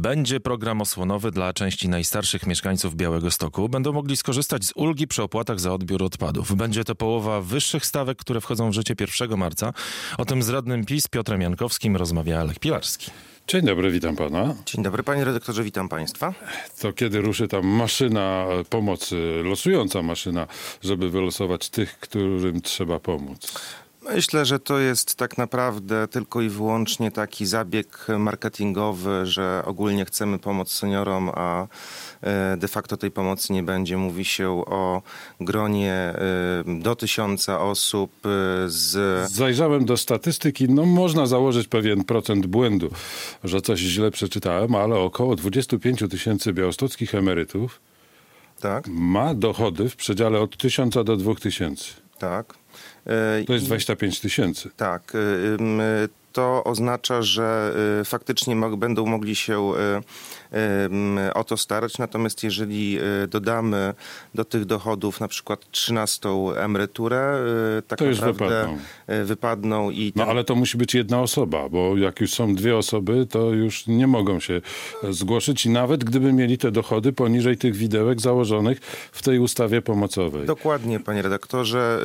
Będzie program osłonowy dla części najstarszych mieszkańców Białegostoku. Będą mogli skorzystać z ulgi przy opłatach za odbiór odpadów. Będzie to połowa wyższych stawek, które wchodzą w życie 1 marca. O tym z radnym PiS Piotrem Jankowskim rozmawia Lech Pilarski. Dzień dobry, witam pana. Dzień dobry, panie redaktorze, witam państwa. To kiedy ruszy tam maszyna pomocy, losująca maszyna, żeby wylosować tych, którym trzeba pomóc? Myślę, że to jest tak naprawdę tylko i wyłącznie taki zabieg marketingowy, że ogólnie chcemy pomóc seniorom, a de facto tej pomocy nie będzie. Mówi się o gronie do 1000 osób z... Zajrzałem do statystyki, można założyć pewien procent błędu, że coś źle przeczytałem, ale około 25 000 białostockich emerytów Tak? ma dochody w przedziale od 1000 do 2000. Tak. To jest 25 000. Tak. To oznacza, że faktycznie będą mogli się o to starać. Natomiast jeżeli dodamy do tych dochodów na przykład 13. emeryturę, tak to już naprawdę wypadną. Ale to musi być jedna osoba, bo jak już są dwie osoby, to już nie mogą się zgłosić i nawet gdyby mieli te dochody poniżej tych widełek założonych w tej ustawie pomocowej. Dokładnie, panie redaktorze.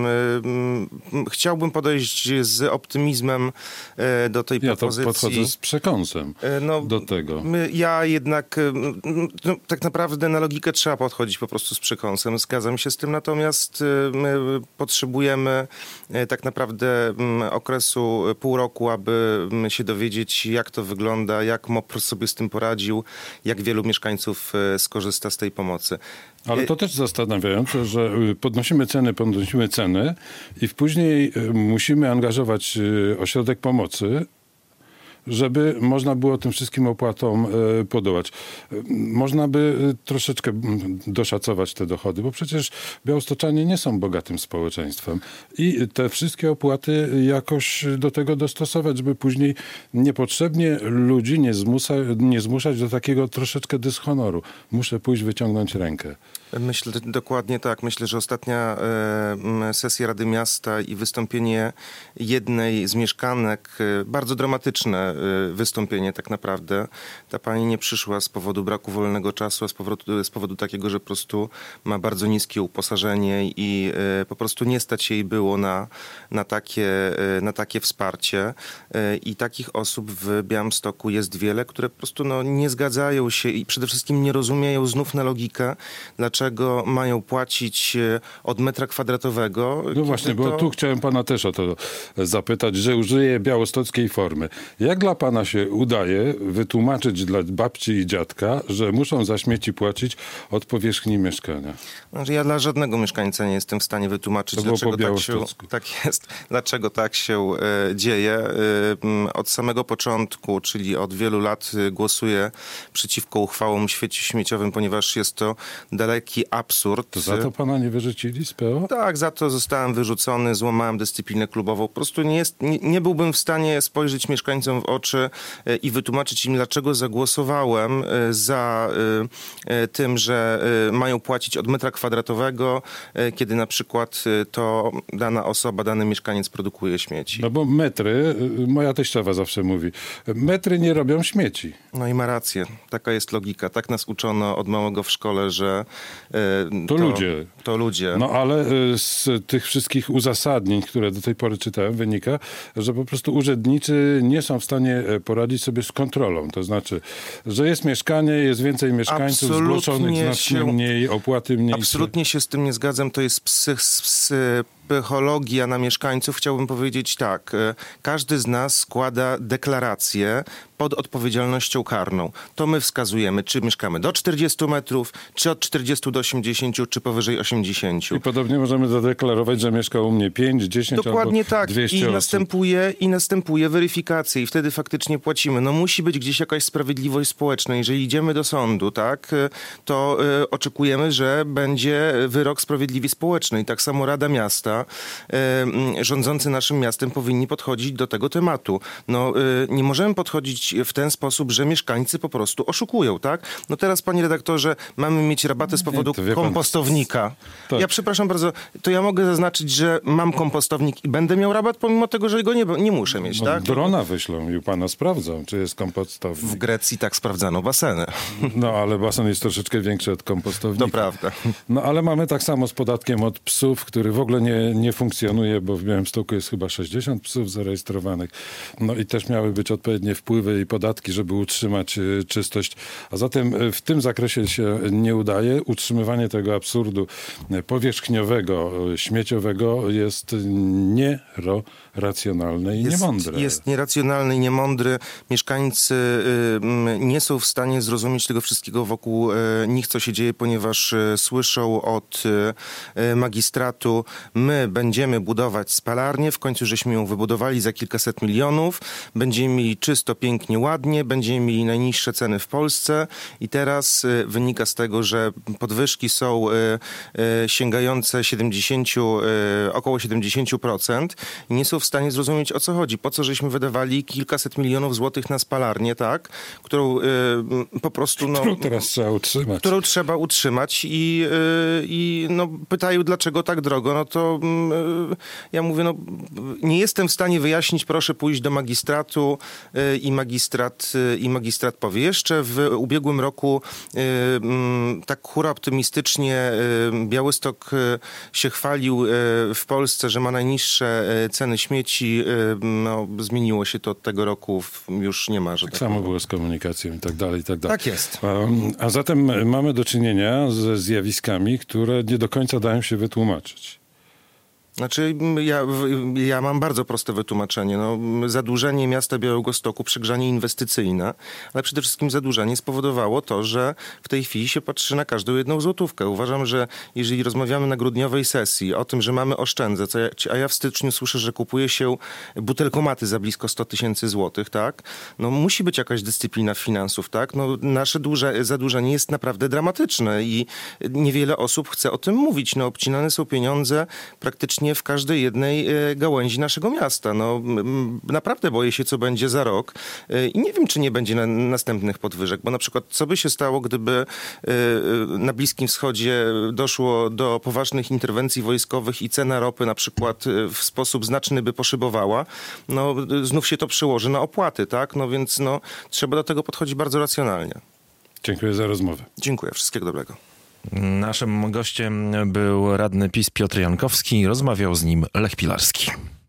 Chciałbym podejść z optymizmem do tej propozycji. Ja to podchodzę z przekąsem do tego. Ja jednak tak naprawdę na logikę trzeba podchodzić po prostu z przekąsem. Zgadzam się z tym, natomiast my potrzebujemy tak naprawdę okresu pół roku, aby się dowiedzieć, jak to wygląda, jak MOPR sobie z tym poradził, jak wielu mieszkańców skorzysta z tej pomocy. Ale to też zastanawiające, że podnosimy ceny i później musimy angażować ośrodek pomocy, żeby można było tym wszystkim opłatom podołać. Można by troszeczkę doszacować te dochody, bo przecież białostoczanie nie są bogatym społeczeństwem. I te wszystkie opłaty jakoś do tego dostosować, żeby później niepotrzebnie ludzi nie zmuszać do takiego troszeczkę dyshonoru. Muszę pójść wyciągnąć rękę. Myślę dokładnie tak. Myślę, że ostatnia sesja Rady Miasta i wystąpienie jednej z mieszkanek, bardzo dramatyczne wystąpienie tak naprawdę. Ta pani nie przyszła z powodu braku wolnego czasu, a z powodu takiego, że po prostu ma bardzo niskie uposażenie i po prostu nie stać jej było na takie wsparcie. I takich osób w Białymstoku jest wiele, które po prostu nie zgadzają się i przede wszystkim nie rozumieją znów na logikę, dlaczego mają płacić od metra kwadratowego. No właśnie, bo tu chciałem pana też o to zapytać, że użyję białostockiej formy. Jak dla pana się udaje wytłumaczyć dla babci i dziadka, że muszą za śmieci płacić od powierzchni mieszkania? Znaczy, ja dla żadnego mieszkańca nie jestem w stanie wytłumaczyć, dlaczego tak się dzieje. Od samego początku, czyli od wielu lat głosuję przeciwko uchwałom śmieciowym, ponieważ jest to daleki absurd. To za to pana nie wyrzucili z PO? Tak, za to zostałem wyrzucony, złamałem dyscyplinę klubową. Po prostu nie byłbym w stanie spojrzeć mieszkańcom w oczy i wytłumaczyć im, dlaczego zagłosowałem za tym, że mają płacić od metra kwadratowego, kiedy na przykład to dana osoba, dany mieszkaniec produkuje śmieci. No bo metry, moja teściowa zawsze mówi, metry nie robią śmieci. No i ma rację. Taka jest logika. Tak nas uczono od małego w szkole, że to ludzie. No ale z tych wszystkich uzasadnień, które do tej pory czytałem, wynika, że po prostu urzędnicy nie są w stanie poradzić sobie z kontrolą. To znaczy, że jest mieszkanie, jest więcej mieszkańców, zgłoszonych znacznie mniej, opłaty mniejsze. Absolutnie się z tym nie zgadzam. To jest psychologia na mieszkańców. Chciałbym powiedzieć tak. Każdy z nas składa deklarację pod odpowiedzialnością karną. To my wskazujemy, czy mieszkamy do 40 metrów, czy od 40 do 80, czy powyżej 80. I podobnie możemy zadeklarować, że mieszka u mnie 5, 10 Dokładnie albo tak. 200 osób. I następuje weryfikacja i wtedy faktycznie płacimy. Musi być gdzieś jakaś sprawiedliwość społeczna. Jeżeli idziemy do sądu, tak, to oczekujemy, że będzie wyrok sprawiedliwy społeczny. I tak samo Rada Miasta prawda, rządzący naszym miastem powinni podchodzić do tego tematu. No, nie możemy podchodzić w ten sposób, że mieszkańcy po prostu oszukują, tak? No teraz, panie redaktorze, mamy mieć rabaty z powodu kompostownika. Tak. Ja przepraszam bardzo, to ja mogę zaznaczyć, że mam kompostownik i będę miał rabat, pomimo tego, że go nie muszę mieć, tak? Drona wyślą i u pana sprawdzą, czy jest kompostownik. W Grecji tak sprawdzano baseny. No, ale basen jest troszeczkę większy od kompostownika. To prawda. No, ale mamy tak samo z podatkiem od psów, który w ogóle nie funkcjonuje, bo w Białymstoku jest chyba 60 psów zarejestrowanych. No i też miały być odpowiednie wpływy i podatki, żeby utrzymać czystość. A zatem w tym zakresie się nie udaje. Utrzymywanie tego absurdu powierzchniowego, śmieciowego jest nieracjonalne i niemądre. Jest nieracjonalny i niemądry. Mieszkańcy nie są w stanie zrozumieć tego wszystkiego wokół nich, co się dzieje, ponieważ słyszą od magistratu, my będziemy budować spalarnię, w końcu żeśmy ją wybudowali za kilkaset milionów, będziemy mieli czysto, pięknie, ładnie, będziemy mieli najniższe ceny w Polsce i teraz wynika z tego, że podwyżki są sięgające około 70% i nie są w stanie zrozumieć, o co chodzi. Po co żeśmy wydawali kilkaset milionów złotych na spalarnię, tak? Którą po prostu... Którą teraz trzeba utrzymać. Którą trzeba utrzymać i pytają, dlaczego tak drogo. No to ja mówię, nie jestem w stanie wyjaśnić, proszę pójść do magistratu i magistrat powie. Jeszcze w ubiegłym roku tak hura optymistycznie Białystok się chwalił w Polsce, że ma najniższe ceny śmieci. No, zmieniło się to od tego roku, już nie ma. Tak samo było z komunikacją i tak dalej, i tak dalej. Tak jest. A zatem mamy do czynienia ze zjawiskami, które nie do końca dają się wytłumaczyć. Znaczy, ja mam bardzo proste wytłumaczenie. Zadłużenie miasta Białegostoku, przegrzanie inwestycyjne, ale przede wszystkim zadłużenie spowodowało to, że w tej chwili się patrzy na każdą jedną złotówkę. Uważam, że jeżeli rozmawiamy na grudniowej sesji o tym, że mamy oszczędzać, a ja w styczniu słyszę, że kupuje się butelkomaty za blisko 100 000 złotych, tak? Musi być jakaś dyscyplina finansów, tak? Nasze zadłużenie jest naprawdę dramatyczne i niewiele osób chce o tym mówić. Obcinane są pieniądze praktycznie w każdej jednej gałęzi naszego miasta. Naprawdę boję się, co będzie za rok i nie wiem, czy nie będzie następnych podwyżek, bo na przykład co by się stało, gdyby na Bliskim Wschodzie doszło do poważnych interwencji wojskowych i cena ropy na przykład w sposób znaczny by poszybowała, znów się to przełoży na opłaty, tak? Więc trzeba do tego podchodzić bardzo racjonalnie. Dziękuję za rozmowę. Dziękuję. Wszystkiego dobrego. Naszym gościem był radny PiS Piotr Jankowski. Rozmawiał z nim Lech Pilarski.